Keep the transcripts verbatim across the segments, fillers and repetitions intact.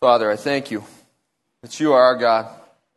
Father, I thank you that you are our God.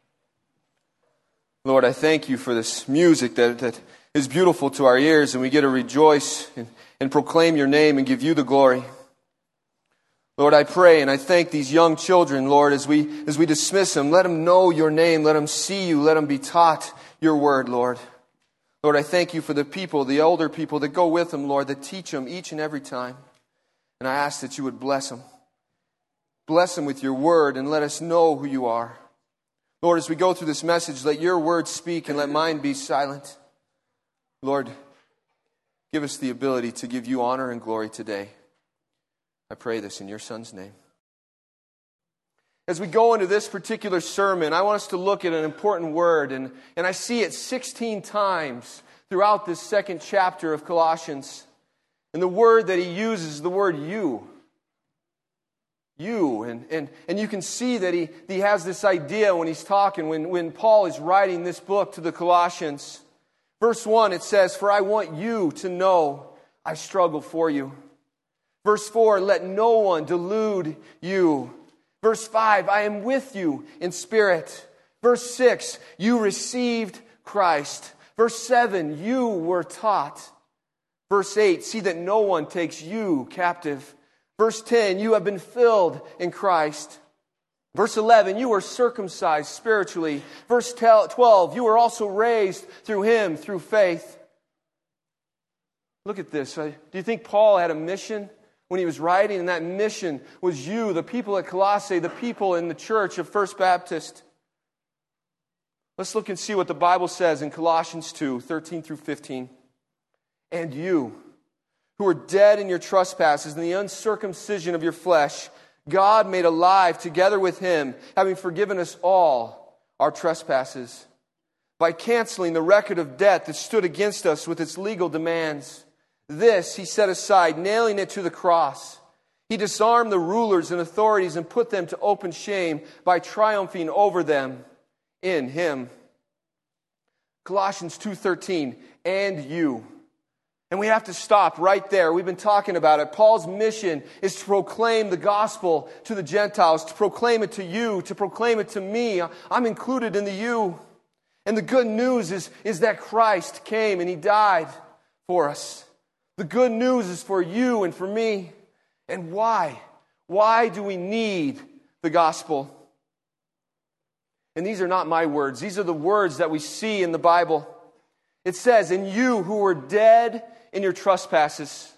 Lord, I thank you for this music that, that is beautiful to our ears, and we get to rejoice and, and proclaim your name and give you the glory. Lord, I pray and I thank these young children, Lord, as we as we dismiss them. Let them know your name. Let them see you. Let them be taught your word, Lord. Lord, I thank you for the people, the older people that go with them, Lord, that teach them each and every time. And I ask that you would bless them. Bless them with your word and let us know who you are. Lord, as we go through this message, let your word speak and let mine be silent. Lord, give us the ability to give you honor and glory today. I pray this in your Son's name. As we go into this particular sermon, I want us to look at an important word, and, and I see it sixteen times throughout this second chapter of Colossians. And the word that he uses is the word you. You. And, and, and you can see that he, he has this idea when he's talking, when, when Paul is writing this book to the Colossians. Verse one, it says, "For I want you to know I struggle for you." Verse four, "Let no one delude you." Verse five, "I am with you in spirit." Verse six, "You received Christ." Verse seven, "You were taught." Verse eight, "See that no one takes you captive." Verse ten, "You have been filled in Christ." Verse eleven, "You were circumcised spiritually." Verse twelve, "You were also raised through Him, through faith." Look at this. Do you think Paul had a mission when he was writing? And that mission was you, the people at Colossae, the people in the church of First Baptist. Let's look and see what the Bible says in Colossians two, thirteen through fifteen. "And you, who were dead in your trespasses and the uncircumcision of your flesh, God made alive together with Him, having forgiven us all our trespasses, by canceling the record of debt that stood against us with its legal demands. This He set aside, nailing it to the cross. He disarmed the rulers and authorities and put them to open shame by triumphing over them in Him." Colossians two thirteen, "And you." And we have to stop right there. We've been talking about it. Paul's mission is to proclaim the gospel to the Gentiles, to proclaim it to you, to proclaim it to me. I'm included in the you. And the good news is, is that Christ came and He died for us. The good news is for you and for me. And why? Why do we need the gospel? And these are not my words. These are the words that we see in the Bible. It says, "And you who were dead in your trespasses."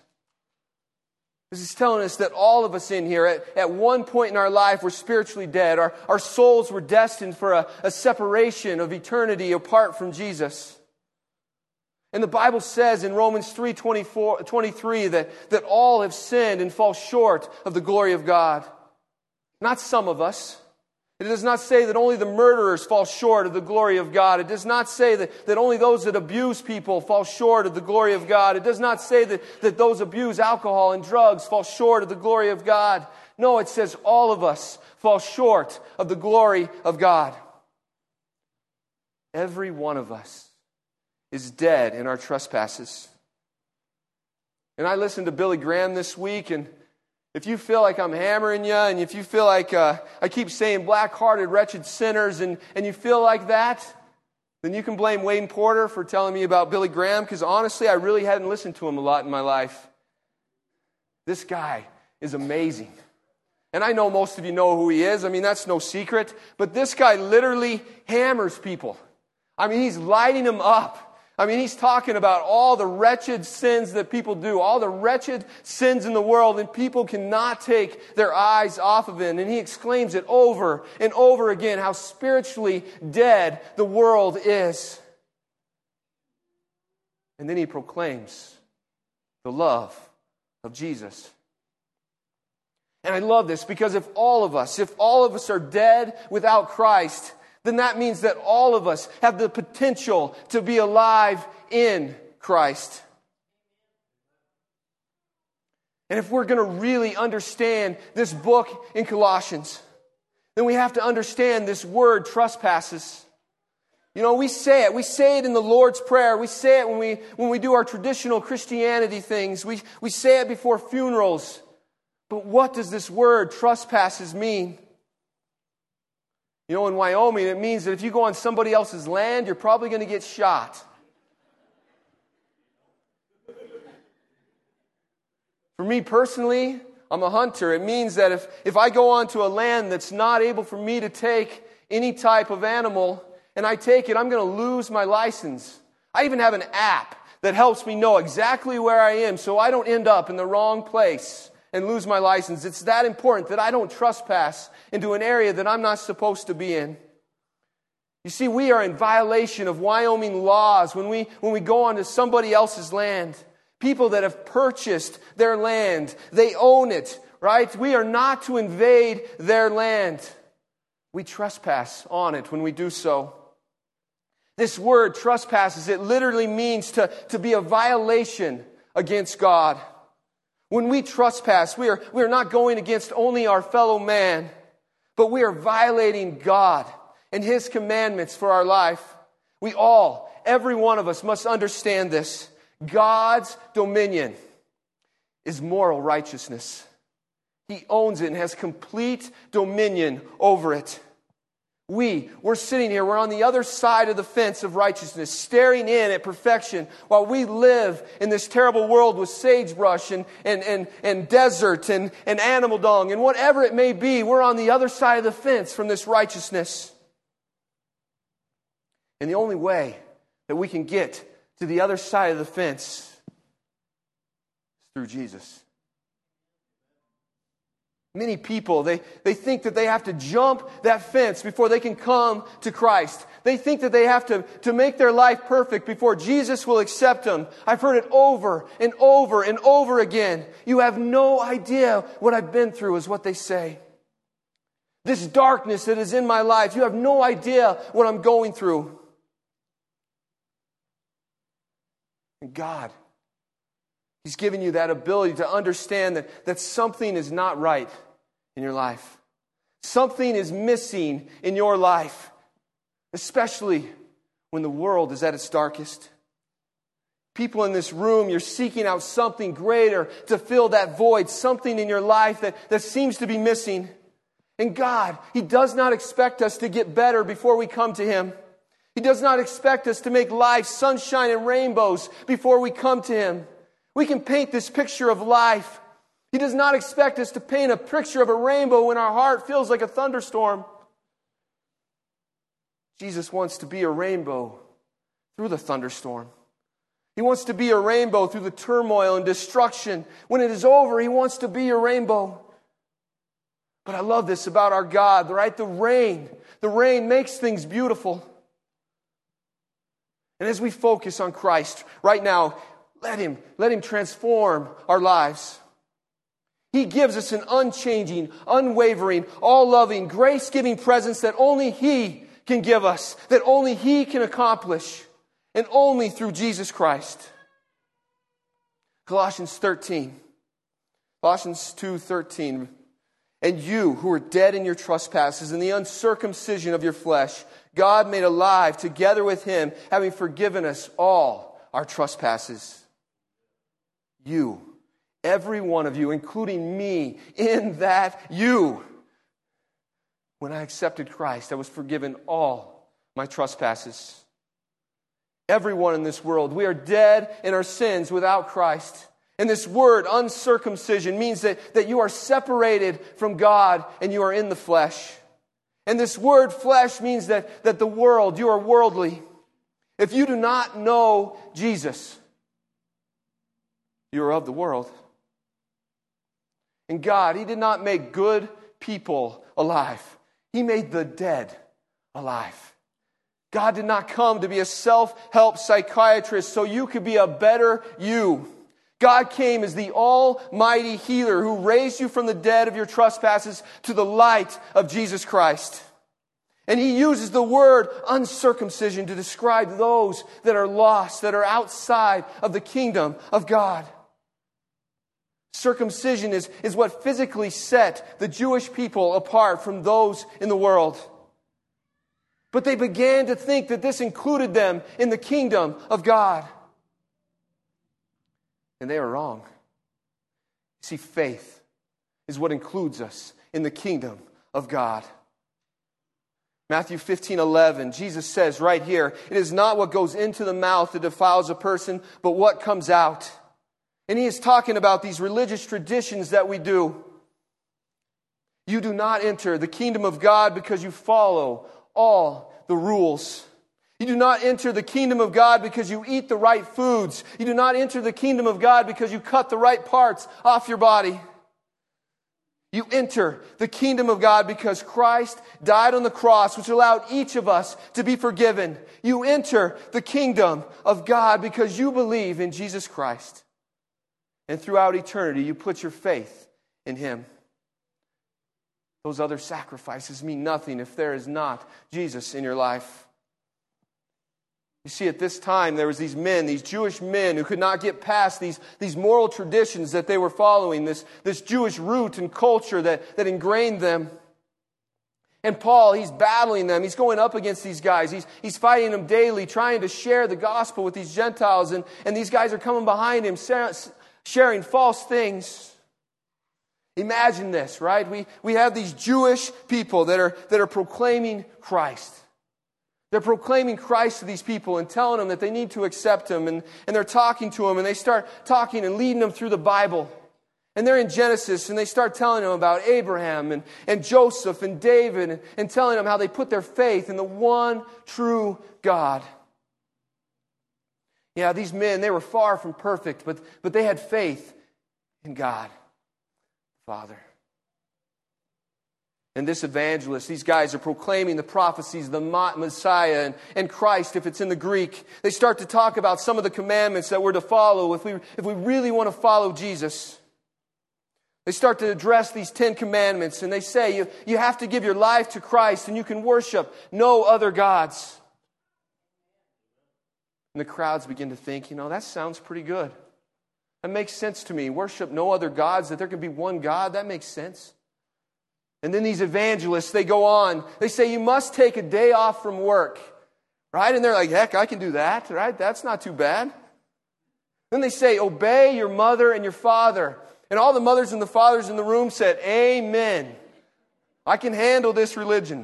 This is telling us that all of us in here, at, at one point in our life, were spiritually dead. Our, our souls were destined for a, a separation of eternity apart from Jesus. And the Bible says in Romans three twenty-three that, that all have sinned and fall short of the glory of God. Not some of us. It does not say that only the murderers fall short of the glory of God. It does not say that, that only those that abuse people fall short of the glory of God. It does not say that, that those abuse alcohol and drugs fall short of the glory of God. No, it says all of us fall short of the glory of God. Every one of us is dead in our trespasses. And I listened to Billy Graham this week, and if you feel like I'm hammering you, and if you feel like uh, I keep saying black-hearted, wretched sinners, and, and you feel like that, then you can blame Wayne Porter for telling me about Billy Graham, because honestly, I really hadn't listened to him a lot in my life. This guy is amazing. And I know most of you know who he is. I mean, that's no secret. But this guy literally hammers people. I mean, he's lighting them up. I mean, he's talking about all the wretched sins that people do, all the wretched sins in the world, and people cannot take their eyes off of it. And he exclaims it over and over again, how spiritually dead the world is. And then he proclaims the love of Jesus. And I love this because if all of us, if all of us are dead without Christ, then that means that all of us have the potential to be alive in Christ. And if we're going to really understand this book in Colossians, then we have to understand this word trespasses. You know, we say it. We say it in the Lord's Prayer. We say it when we when we do our traditional Christianity things. We, we say it before funerals. But what does this word trespasses mean? You know, in Wyoming, it means that if you go on somebody else's land, you're probably going to get shot. For me personally, I'm a hunter. It means that if, if I go onto a land that's not able for me to take any type of animal, and I take it, I'm going to lose my license. I even have an app that helps me know exactly where I am so I don't end up in the wrong place and lose my license. It's that important that I don't trespass into an area that I'm not supposed to be in. You see, we are in violation of Wyoming laws when we, when we go onto somebody else's land. People that have purchased their land, they own it, right? We are not to invade their land. We trespass on it when we do so. This word, trespasses, it literally means to, to be a violation against God. When we trespass, we are, we are not going against only our fellow man, but we are violating God and His commandments for our life. We all, every one of us, must understand this. God's dominion is moral righteousness. He owns it and has complete dominion over it. We, we're sitting here, we're on the other side of the fence of righteousness, staring in at perfection, while we live in this terrible world with sagebrush and, and, and, and desert and, and animal dung and whatever it may be. We're on the other side of the fence from this righteousness. And the only way that we can get to the other side of the fence is through Jesus. Many people, they, they think that they have to jump that fence before they can come to Christ. They think that they have to, to make their life perfect before Jesus will accept them. I've heard it over and over and over again. You have no idea what I've been through, is what they say. This darkness that is in my life, you have no idea what I'm going through. And God, He's given you that ability to understand that, that something is not right in your life. Something is missing in your life, especially when the world is at its darkest. People in this room, you're seeking out something greater to fill that void, something in your life that, that seems to be missing. And God, He does not expect us to get better before we come to Him. He does not expect us to make life sunshine and rainbows before we come to Him. We can paint this picture of life. He does not expect us to paint a picture of a rainbow when our heart feels like a thunderstorm. Jesus wants to be a rainbow through the thunderstorm. He wants to be a rainbow through the turmoil and destruction. When it is over, He wants to be a rainbow. But I love this about our God, right? The rain. The rain makes things beautiful. And as we focus on Christ right now, Let Him, let Him transform our lives. He gives us an unchanging, unwavering, all-loving, grace-giving presence that only He can give us, that only He can accomplish, and only through Jesus Christ. Colossians thirteen. Colossians two thirteen. And you who were dead in your trespasses and the uncircumcision of your flesh, God made alive together with Him, having forgiven us all our trespasses. You, every one of you, including me, in that you. When I accepted Christ, I was forgiven all my trespasses. Everyone in this world, we are dead in our sins without Christ. And this word, uncircumcision, means that, that you are separated from God and you are in the flesh. And this word flesh means that, that the world, you are worldly. If you do not know Jesus, you are of the world. And God, He did not make good people alive. He made the dead alive. God did not come to be a self-help psychiatrist so you could be a better you. God came as the almighty healer who raised you from the dead of your trespasses to the light of Jesus Christ. And He uses the word uncircumcision to describe those that are lost, that are outside of the kingdom of God. Circumcision is, is what physically set the Jewish people apart from those in the world. But they began to think that this included them in the kingdom of God. And they are wrong. See, faith is what includes us in the kingdom of God. Matthew fifteen eleven, Jesus says right here, it is not what goes into the mouth that defiles a person, but what comes out. And he is talking about these religious traditions that we do. You do not enter the kingdom of God because you follow all the rules. You do not enter the kingdom of God because you eat the right foods. You do not enter the kingdom of God because you cut the right parts off your body. You enter the kingdom of God because Christ died on the cross, which allowed each of us to be forgiven. You enter the kingdom of God because you believe in Jesus Christ. And throughout eternity, you put your faith in Him. Those other sacrifices mean nothing if there is not Jesus in your life. You see, at this time, there was these men, these Jewish men who could not get past these, these moral traditions that they were following, this, this Jewish root and culture that, that ingrained them. And Paul, he's battling them. He's going up against these guys. He's, he's fighting them daily, trying to share the gospel with these Gentiles. And, and these guys are coming behind him, sharing false things. Imagine this, right? We, we have these Jewish people that are, that are proclaiming Christ. They're proclaiming Christ to these people and telling them that they need to accept Him. And, and they're talking to them, and they start talking and leading them through the Bible. And they're in Genesis, and they start telling them about Abraham and, and Joseph and David, and, and telling them how they put their faith in the one true God. Yeah, these men, they were far from perfect, but, but they had faith in God, Father. And this evangelist, these guys are proclaiming the prophecies of the Messiah and, and Christ, if it's in the Greek. They start to talk about some of the commandments that we're to follow if we, if we really want to follow Jesus. They start to address these Ten Commandments, and they say you, you have to give your life to Christ and you can worship no other gods. And the crowds begin to think, you know, that sounds pretty good. That makes sense to me. Worship no other gods, that there can be one God, that makes sense. And then these evangelists, they go on. They say, you must take a day off from work. Right? And they're like, heck, I can do that. Right? That's not too bad. Then they say, obey your mother and your father. And all the mothers and the fathers in the room said, amen. I can handle this religion.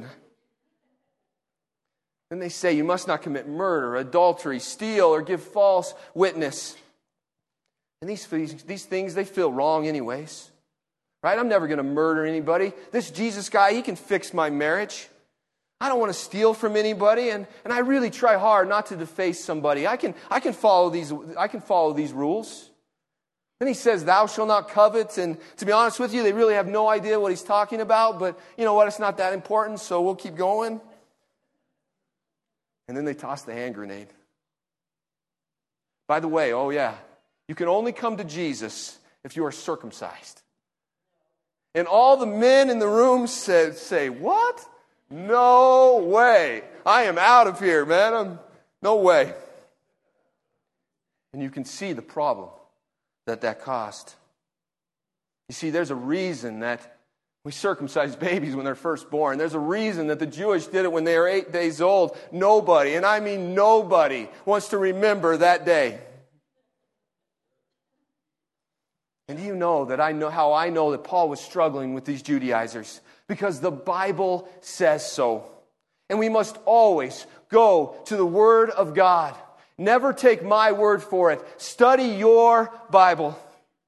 Then they say, you must not commit murder, adultery, steal, or give false witness. And these, these things, they feel wrong anyways. Right? I'm never going to murder anybody. This Jesus guy, he can fix my marriage. I don't want to steal from anybody, and, and I really try hard not to deface somebody. I can I can follow these I can follow these rules. Then he says, thou shalt not covet, and to be honest with you, they really have no idea what he's talking about, but you know what, it's not that important, so we'll keep going. And then they toss the hand grenade. By the way, oh yeah, you can only come to Jesus if you are circumcised. And all the men in the room said, say, what? No way. I am out of here, man. I'm, no way. And you can see the problem that that caused. You see, there's a reason that we circumcise babies when they're first born. There's a reason that the Jewish did it when they were eight days old. Nobody, and I mean nobody, wants to remember that day. And do you know that I know how I know that Paul was struggling with these Judaizers? Because the Bible says so. And we must always go to the Word of God. Never take my word for it. Study your Bible.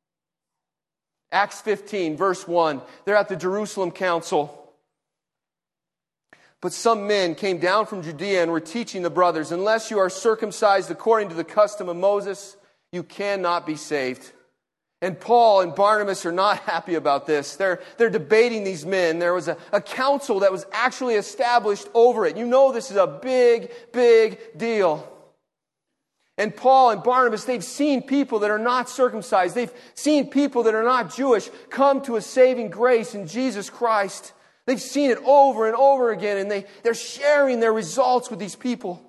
Acts fifteen, verse one. They're at the Jerusalem Council. But some men came down from Judea and were teaching the brothers, unless you are circumcised according to the custom of Moses, you cannot be saved. And Paul and Barnabas are not happy about this. They're, they're debating these men. There was a, a council that was actually established over it. You know this is a big, big deal. And Paul and Barnabas, they've seen people that are not circumcised. They've seen people that are not Jewish come to a saving grace in Jesus Christ. They've seen it over and over again, and they, they're sharing their results with these people.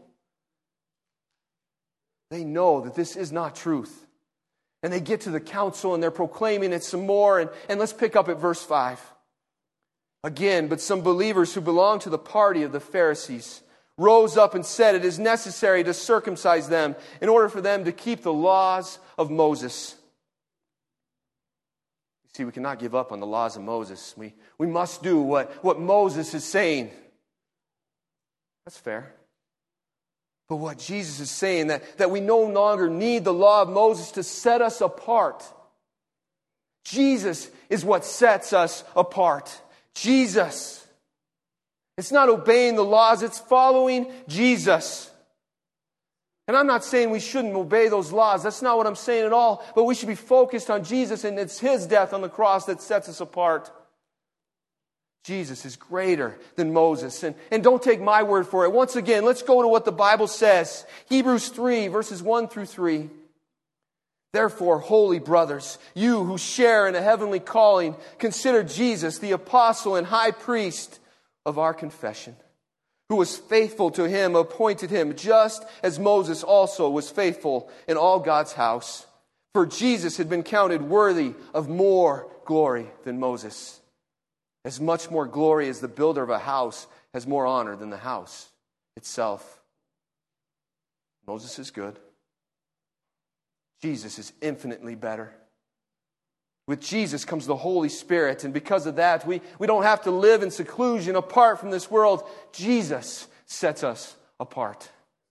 They know that this is not truth. And they get to the council and they're proclaiming it some more. And, and let's pick up at verse five. Again, but some believers who belonged to the party of the Pharisees rose up and said, it is necessary to circumcise them in order for them to keep the laws of Moses. You see, we cannot give up on the laws of Moses. We, we must do what, what Moses is saying. That's fair. But what Jesus is saying, that, that we no longer need the law of Moses to set us apart. Jesus is what sets us apart. Jesus. It's not obeying the laws, it's following Jesus. And I'm not saying we shouldn't obey those laws. That's not what I'm saying at all. But we should be focused on Jesus, and it's His death on the cross that sets us apart. Jesus is greater than Moses. And, and don't take my word for it. Once again, let's go to what the Bible says. Hebrews three, verses one through three. Therefore, holy brothers, you who share in a heavenly calling, consider Jesus, the apostle and high priest of our confession, who was faithful to Him, appointed Him, just as Moses also was faithful in all God's house. For Jesus had been counted worthy of more glory than Moses. As much more glory as the builder of a house has more honor than the house itself. Moses is good. Jesus is infinitely better. With Jesus comes the Holy Spirit, and because of that, we, we don't have to live in seclusion apart from this world. Jesus sets us apart.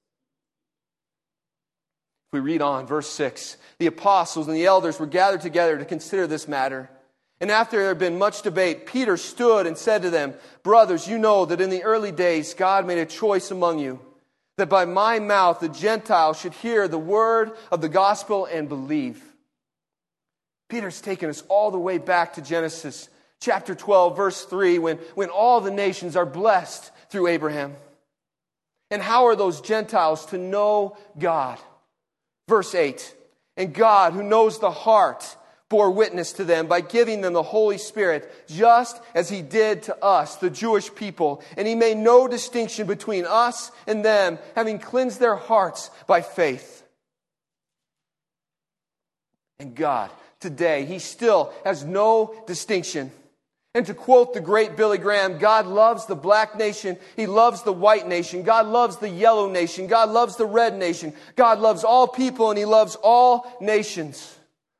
If we read on, verse six, the apostles and the elders were gathered together to consider this matter. And after there had been much debate, Peter stood and said to them, brothers, you know that in the early days God made a choice among you, that by my mouth the Gentiles should hear the word of the gospel and believe. Peter's taken us all the way back to Genesis chapter twelve, verse three, when, when all the nations are blessed through Abraham. And how are those Gentiles to know God? Verse eight, and God, who knows the heart, bore witness to them by giving them the Holy Spirit, just as He did to us, the Jewish people. And He made no distinction between us and them, having cleansed their hearts by faith. And God, today, He still has no distinction. And to quote the great Billy Graham, God loves the black nation. He loves the white nation. God loves the yellow nation. God loves the red nation. God loves all people, and He loves all nations.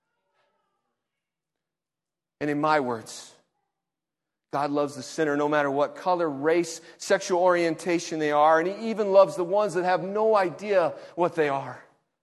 And in my words, God loves the sinner no matter what color, race, sexual orientation they are. And He even loves the ones that have no idea what they are.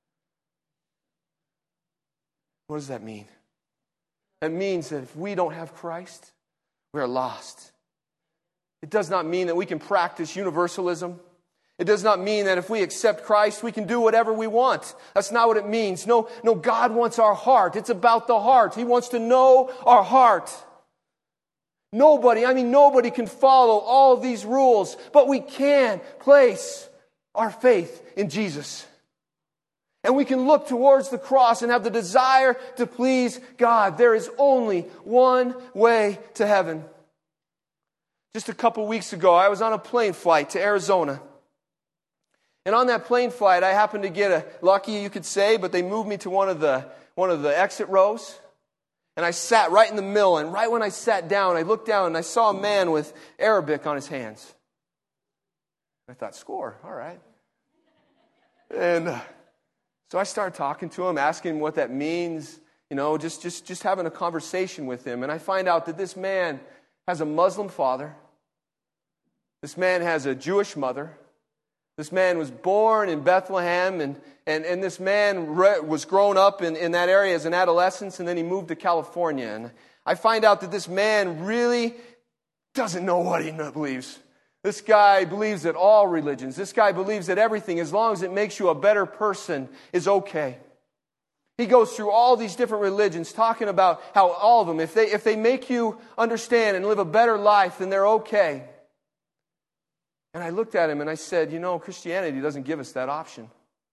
What does that mean? That means that if we don't have Christ, we're lost. It does not mean that we can practice universalism. It does not mean that if we accept Christ, we can do whatever we want. That's not what it means. No, no, God wants our heart. It's about the heart. He wants to know our heart. Nobody, I mean, nobody can follow all of these rules, but we can place our faith in Jesus. And we can look towards the cross and have the desire to please God. There is only one way to heaven. Just a couple weeks ago, I was on a plane flight to Arizona. And on that plane flight, I happened to get a lucky, you could say, but they moved me to one of the one of the exit rows. And I sat right in the middle. And right when I sat down, I looked down and I saw a man with Arabic on his hands. I thought, score, all right. And uh, so I started talking to him, asking him what that means, you know, just, just, just having a conversation with him. And I find out that this man has a Muslim father. This man has a Jewish mother. This man was born in Bethlehem, and, and, and this man re- was grown up in, in that area as an adolescent, and then he moved to California. And I find out that this man really doesn't know what he believes. This guy believes that all religions, this guy believes that everything, as long as it makes you a better person, is okay. He goes through all these different religions, talking about how all of them, if they, if they make you understand and live a better life, then they're okay. And I looked at him and I said, you know, Christianity doesn't give us that option.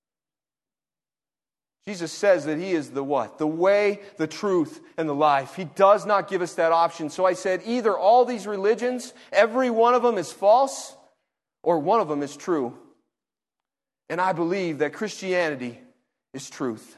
Jesus says that He is the what? The way, the truth, and the life. He does not give us that option. So I said, either all these religions, every one of them is false, or one of them is true. And I believe that Christianity is truth.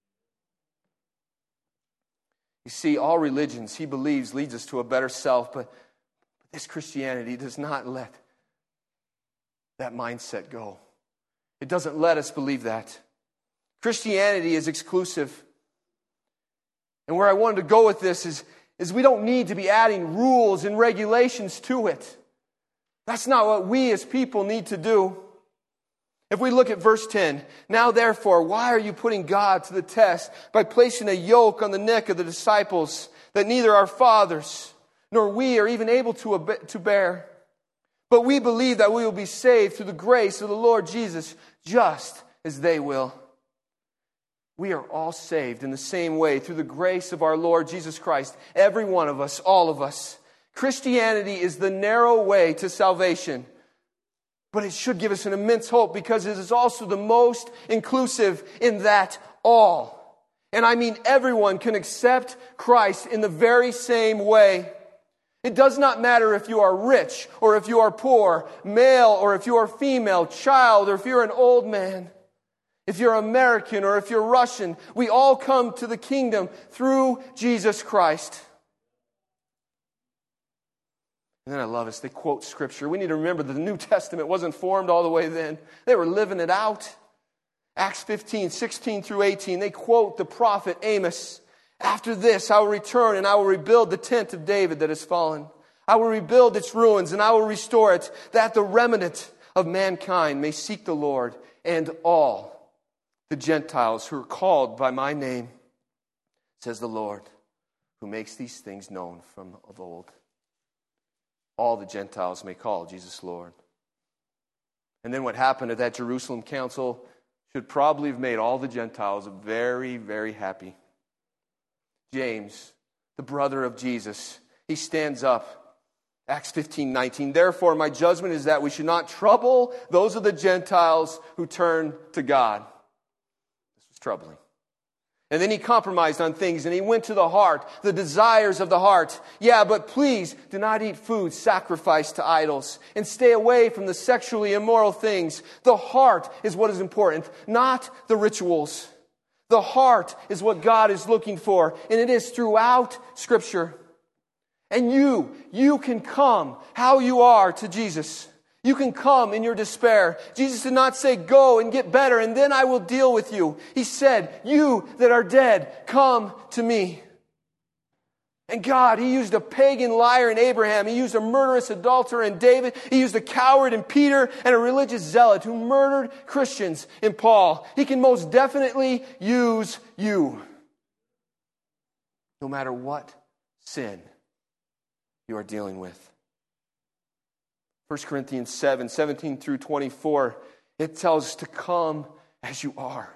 You see, all religions, he believes, leads us to a better self, but this Christianity does not let that mindset go. It doesn't let us believe that. Christianity is exclusive. And where I wanted to go with this is, is we don't need to be adding rules and regulations to it. That's not what we as people need to do. If we look at verse ten, now therefore, why are you putting God to the test by placing a yoke on the neck of the disciples that neither our fathers nor we are even able to, obe- to bear? But we believe that we will be saved through the grace of the Lord Jesus, just as they will. We are all saved in the same way through the grace of our Lord Jesus Christ. Every one of us, all of us. Christianity is the narrow way to salvation. But it should give us an immense hope because it is also the most inclusive in that all. And I mean everyone can accept Christ in the very same way. It does not matter if you are rich or if you are poor, male or if you are female, child or if you're an old man. If you're American or if you're Russian, we all come to the kingdom through Jesus Christ. And then I love this. They quote Scripture. We need to remember that the New Testament wasn't formed all the way then. They were living it out. Acts fifteen, sixteen through eighteen, they quote the prophet Amos. After this, I will return and I will rebuild the tent of David that has fallen. I will rebuild its ruins and I will restore it, that the remnant of mankind may seek the Lord, and all the Gentiles who are called by my name, says the Lord, who makes these things known from of old. All the Gentiles may call Jesus Lord. And then what happened at that Jerusalem council should probably have made all the Gentiles very, very happy. James, the brother of Jesus, he stands up. Acts fifteen, nineteen. Therefore, my judgment is that we should not trouble those of the Gentiles who turn to God. This was troubling. And then he compromised on things and he went to the heart, the desires of the heart. Yeah, but please do not eat food sacrificed to idols and stay away from the sexually immoral things. The heart is what is important, not the rituals. The heart is what God is looking for, and it is throughout Scripture. And you, you can come how you are to Jesus. You can come in your despair. Jesus did not say, go and get better, and then I will deal with you. He said, you that are dead, come to me. And God, He used a pagan liar in Abraham. He used a murderous adulterer in David. He used a coward in Peter and a religious zealot who murdered Christians in Paul. He can most definitely use you. No matter what sin you are dealing with. First Corinthians seven, seventeen through twenty-four, it tells us to come as you are.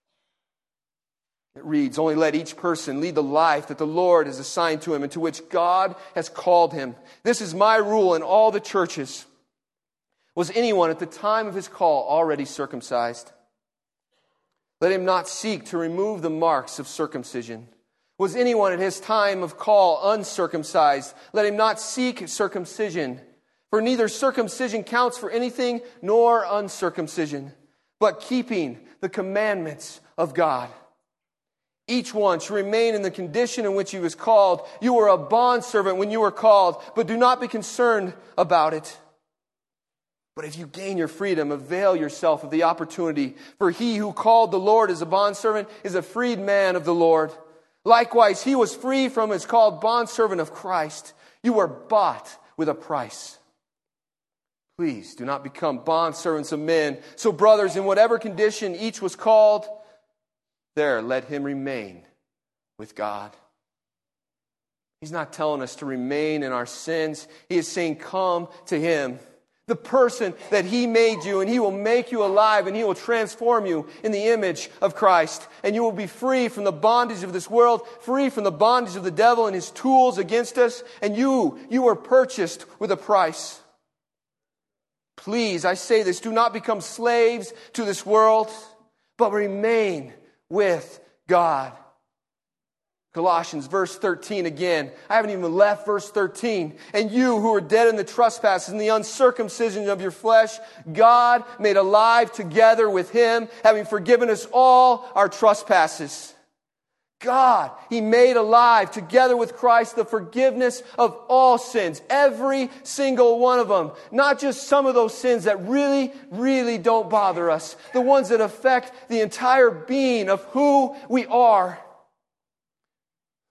It reads, only let each person lead the life that the Lord has assigned to him and to which God has called him. This is my rule in all the churches. Was anyone at the time of his call already circumcised? Let him not seek to remove the marks of circumcision. Was anyone at his time of call uncircumcised? Let him not seek circumcision. For neither circumcision counts for anything nor uncircumcision, but keeping the commandments of God. Each one should remain in the condition in which he was called. You were a bondservant when you were called, but do not be concerned about it. But if you gain your freedom, avail yourself of the opportunity. For he who called the Lord as a bondservant is a freed man of the Lord. Likewise, he was free from his called bondservant of Christ. You were bought with a price. Please do not become bondservants of men. So brothers, in whatever condition each was called, there let him remain with God. He's not telling us to remain in our sins. He is saying, come to Him. The person that He made you, and He will make you alive, and He will transform you in the image of Christ. And you will be free from the bondage of this world, free from the bondage of the devil and his tools against us. And you, you were purchased with a price. Please, I say this, do not become slaves to this world, but remain with God. Colossians verse thirteen again. I haven't even left verse thirteen. And you who are dead in the trespasses and the uncircumcision of your flesh, God made alive together with Him, having forgiven us all our trespasses. God, He made alive together with Christ the forgiveness of all sins. Every single one of them. Not just some of those sins that really, really don't bother us. The ones that affect the entire being of who we are.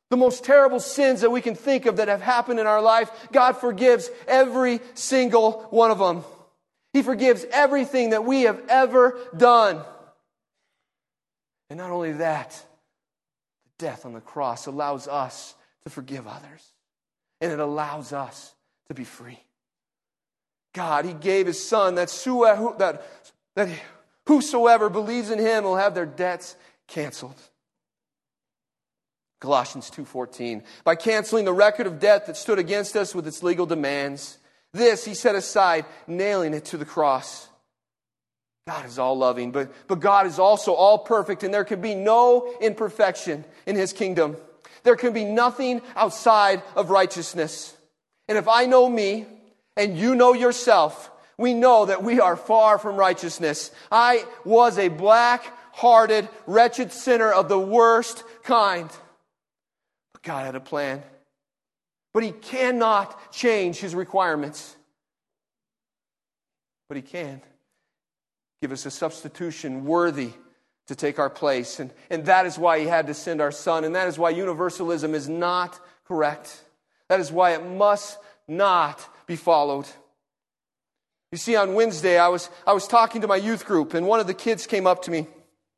The most terrible sins that we can think of that have happened in our life, God forgives every single one of them. He forgives everything that we have ever done. And not only that, the death on the cross allows us to forgive others. And it allows us to be free. God, He gave His Son that, that, that whosoever believes in Him will have their debts canceled. Colossians two fourteen. By canceling the record of debt that stood against us with its legal demands, this He set aside, nailing it to the cross. God is all loving, but, but God is also all perfect, and there can be no imperfection in His kingdom. There can be nothing outside of righteousness. And if I know me, and you know yourself, we know that we are far from righteousness. I was a black-hearted, wretched sinner of the worst kind. But God had a plan. But He cannot change His requirements. But He can give us a substitution worthy to take our place. And, and that is why He had to send our Son. And that is why universalism is not correct. That is why it must not be followed. You see, on Wednesday, I was I was talking to my youth group, and one of the kids came up to me.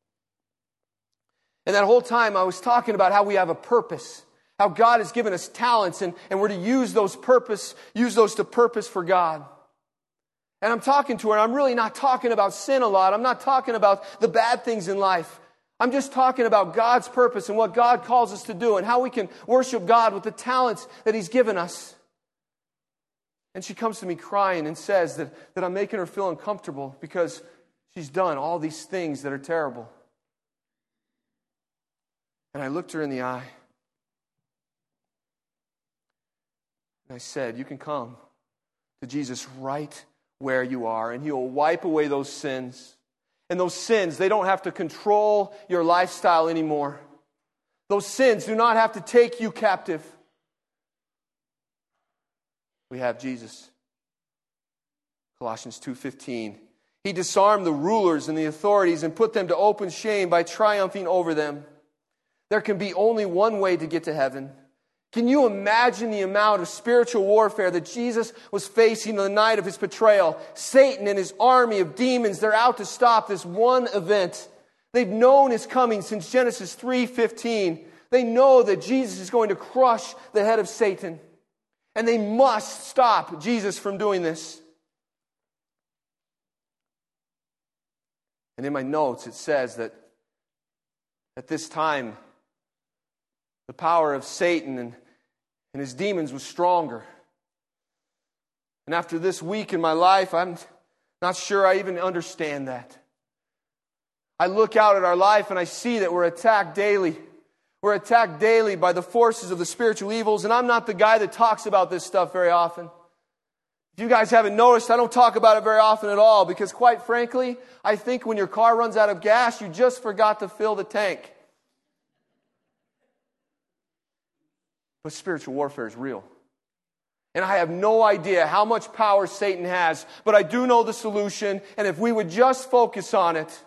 And that whole time, I was talking about how we have a purpose, how God has given us talents, and, and we're to use those purpose, use those to purpose for God. And I'm talking to her, and I'm really not talking about sin a lot. I'm not talking about the bad things in life. I'm just talking about God's purpose and what God calls us to do, and how we can worship God with the talents that He's given us. And she comes to me crying and says that, that I'm making her feel uncomfortable because she's done all these things that are terrible. And I looked her in the eye. And I said, you can come to Jesus right where you are, and He will wipe away those sins. And those sins, they don't have to control your lifestyle anymore. Those sins do not have to take you captive. We have Jesus. Colossians two fifteen. He disarmed the rulers and the authorities and put them to open shame by triumphing over them. There can be only one way to get to heaven. Can you imagine the amount of spiritual warfare that Jesus was facing on the night of His betrayal? Satan and his army of demons, they're out to stop this one event. They've known His coming since Genesis three fifteen. They know that Jesus is going to crush the head of Satan. And they must stop Jesus from doing this. And in my notes it says that at this time, the power of Satan and, and his demons was stronger. And after this week in my life, I'm not sure I even understand that. I look out at our life and I see that we're attacked daily. We're attacked daily by the forces of the spiritual evils, and I'm not the guy that talks about this stuff very often. If you guys haven't noticed, I don't talk about it very often at all, because quite frankly, I think when your car runs out of gas, you just forgot to fill the tank. But spiritual warfare is real. And I have no idea how much power Satan has, but I do know the solution, and if we would just focus on it,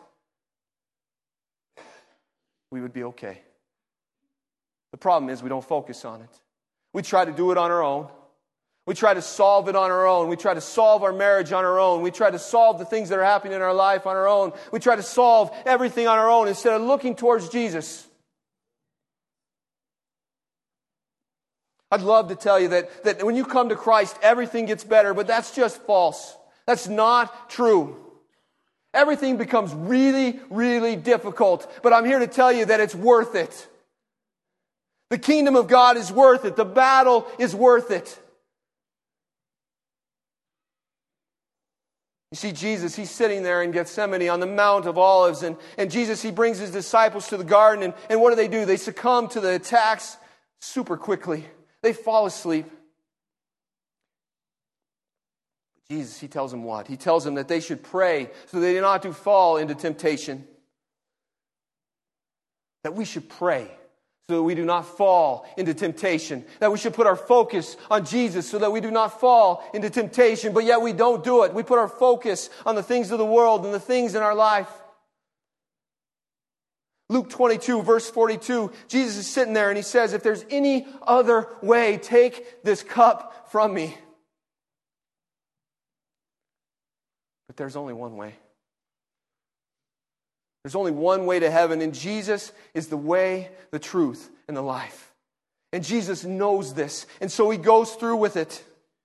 we would be okay. The problem is we don't focus on it. We try to do it on our own. We try to solve it on our own. We try to solve our marriage on our own. We try to solve the things that are happening in our life on our own. We try to solve everything on our own instead of looking towards Jesus. I'd love to tell you that, that when you come to Christ, everything gets better, but that's just false. That's not true. Everything becomes really, really difficult, but I'm here to tell you that it's worth it. The kingdom of God is worth it. The battle is worth it. You see, Jesus, He's sitting there in Gethsemane on the Mount of Olives, and, and Jesus, He brings His disciples to the garden, and, and what do they do? They succumb to the attacks super quickly. They fall asleep. Jesus, He tells them what? He tells them that they should pray so they do not do fall into temptation. That we should pray so that we do not fall into temptation. That we should put our focus on Jesus so that we do not fall into temptation, but yet we don't do it. We put our focus on the things of the world and the things in our life. Luke twenty-two, verse forty-two, Jesus is sitting there and he says, if there's any other way, take this cup from me. But there's only one way. There's only one way to heaven, and Jesus is the way, the truth, and the life. And Jesus knows this, and so he goes through with it.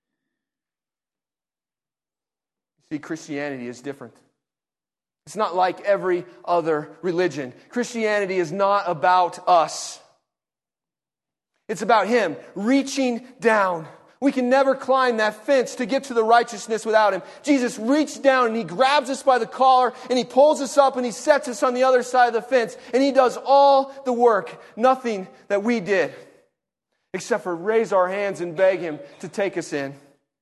See, Christianity is different. It's not like every other religion. Christianity is not about us. It's about Him reaching down. We can never climb that fence to get to the righteousness without Him. Jesus reached down and He grabs us by the collar and He pulls us up and He sets us on the other side of the fence. And He does all the work. Nothing that we did except for raise our hands and beg Him to take us in.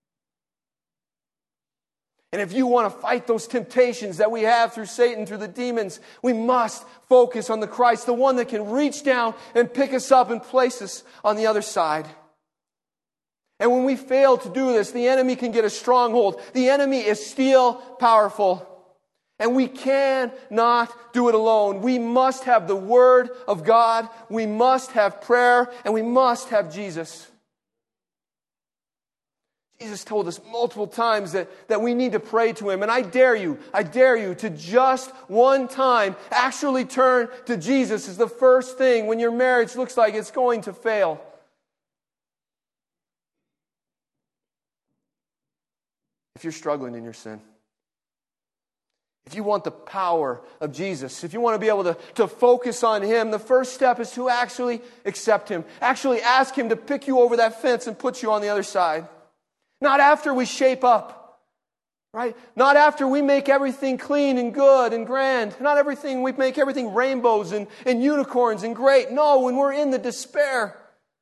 And if you want to fight those temptations that we have through Satan, through the demons, we must focus on the Christ, the one that can reach down and pick us up and place us on the other side. And when we fail to do this, the enemy can get a stronghold. The enemy is still powerful. And we cannot do it alone. We must have the Word of God. We must have prayer. And we must have Jesus. Jesus told us multiple times that, that we need to pray to Him. And I dare you, I dare you to just one time actually turn to Jesus as the first thing when your marriage looks like it's going to fail. If you're struggling in your sin, if you want the power of Jesus, if you want to be able to, to focus on Him, the first step is to actually accept Him. Actually ask Him to pick you over that fence and put you on the other side. Not after we shape up, right? Not after we make everything clean and good and grand. Not everything, we make everything rainbows and, and unicorns and great. No, when we're in the despair.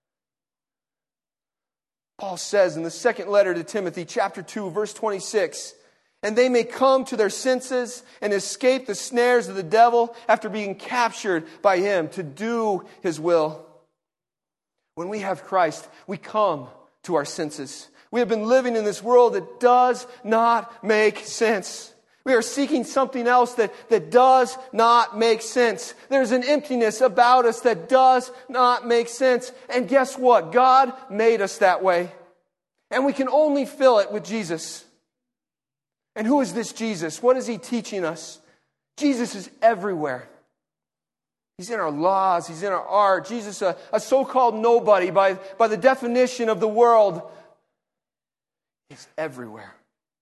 Paul says in the second letter to Timothy, chapter two, verse twenty-six, and they may come to their senses and escape the snares of the devil after being captured by him to do his will. When we have Christ, we come to our senses. We have been living in this world that does not make sense. We are seeking something else that, that does not make sense. There's an emptiness about us that does not make sense. And guess what? God made us that way. And we can only fill it with Jesus. And who is this Jesus? What is He teaching us? Jesus is everywhere. He's in our laws. He's in our art. Jesus, a, a so-called nobody by, by the definition of the world, is everywhere.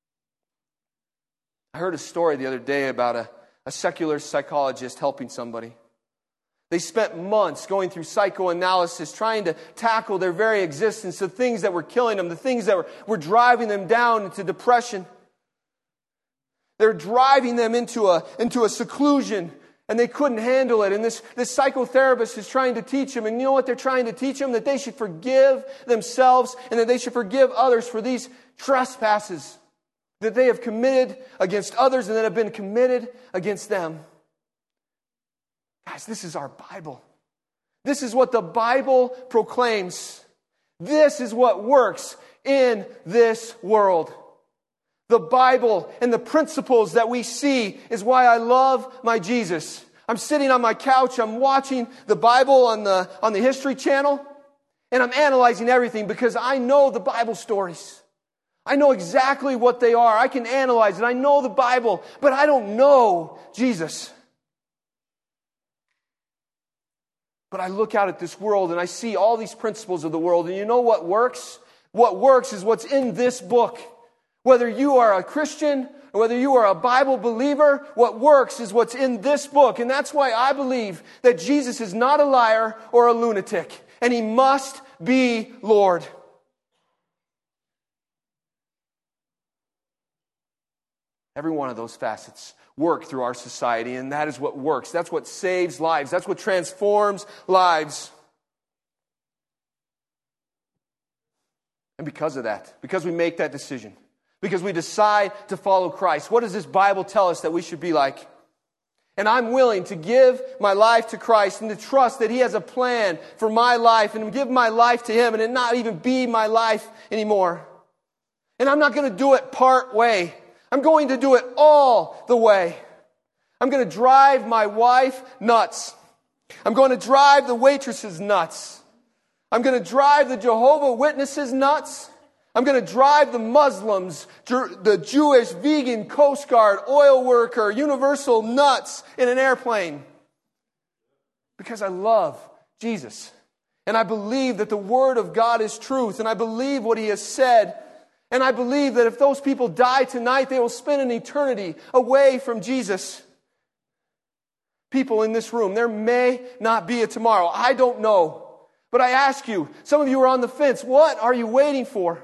I heard a story the other day about a, a secular psychologist helping somebody. They spent months going through psychoanalysis, trying to tackle their very existence, the things that were killing them, the things that were, were driving them down into depression. They're driving them into a, into a seclusion, and they couldn't handle it. And this, this psychotherapist is trying to teach them, and you know what they're trying to teach them? That they should forgive themselves and that they should forgive others for these trespasses that they have committed against others and that have been committed against them. Guys, this is our Bible. This is what the Bible proclaims. This is what works in this world. The Bible and the principles that we see is why I love my Jesus. I'm sitting on my couch, I'm watching the Bible on the, on the History Channel, and I'm analyzing everything because I know the Bible stories. I know exactly what they are. I can analyze it. I know the Bible, but I don't know Jesus. But I look out at this world and I see all these principles of the world. And you know what works? What works is what's in this book. Whether you are a Christian or whether you are a Bible believer, what works is what's in this book. And that's why I believe that Jesus is not a liar or a lunatic. And He must be Lord. Every one of those facets work through our society, and that is what works. That's what saves lives. That's what transforms lives. And because of that, because we make that decision, because we decide to follow Christ, what does this Bible tell us that we should be like? And I'm willing to give my life to Christ and to trust that He has a plan for my life and to give my life to Him and it not even be my life anymore. And I'm not going to do it part way. I'm going to do it all the way. I'm going to drive my wife nuts. I'm going to drive the waitresses nuts. I'm going to drive the Jehovah's Witnesses nuts. I'm going to drive the Muslims, the Jewish, vegan, Coast Guard, oil worker, universal nuts in an airplane. Because I love Jesus. And I believe that the Word of God is truth. And I believe what He has said. And I believe that if those people die tonight, they will spend an eternity away from Jesus. People in this room, there may not be a tomorrow. I don't know. But I ask you, some of you are on the fence. What are you waiting for?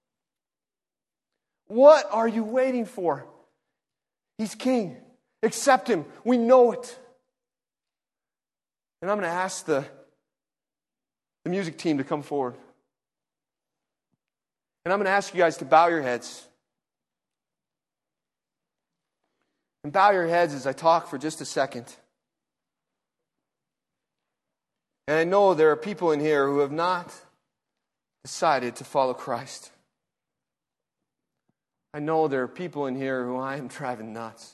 What are you waiting for? He's King. Accept Him. We know it. And I'm going to ask the, the music team to come forward. And I'm going to ask you guys to bow your heads. And bow your heads as I talk for just a second. And I know there are people in here who have not decided to follow Christ. I know there are people in here who I am driving nuts.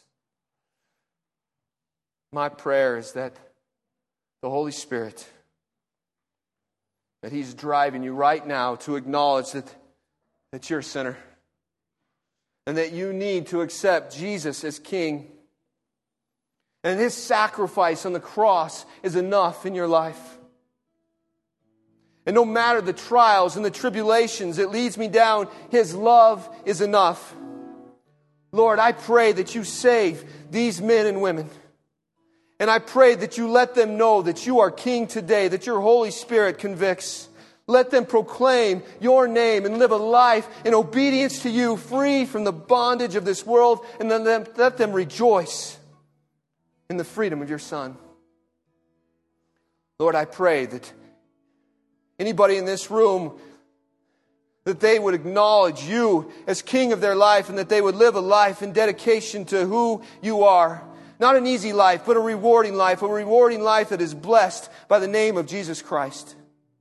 My prayer is that the Holy Spirit, that He's driving you right now to acknowledge that, that you're a sinner. And that you need to accept Jesus as King. And His sacrifice on the cross is enough in your life. And no matter the trials and the tribulations it leads me down, His love is enough. Lord, I pray that you save these men and women. And I pray that you let them know that you are King today, that your Holy Spirit convicts. Let them proclaim your name and live a life in obedience to you, free from the bondage of this world, and then let them rejoice in the freedom of your Son. Lord, I pray that anybody in this room, that they would acknowledge you as King of their life and that they would live a life in dedication to who you are. Not an easy life, but a rewarding life, a rewarding life that is blessed by the name of Jesus Christ.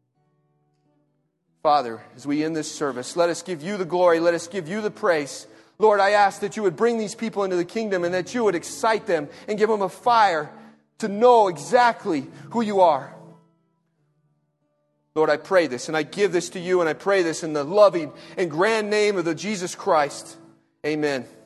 Father, as we end this service, let us give you the glory, let us give you the praise. Lord, I ask that you would bring these people into the kingdom and that you would excite them and give them a fire to know exactly who you are. Lord, I pray this, and I give this to you, and I pray this in the loving and grand name of the Jesus Christ. Amen.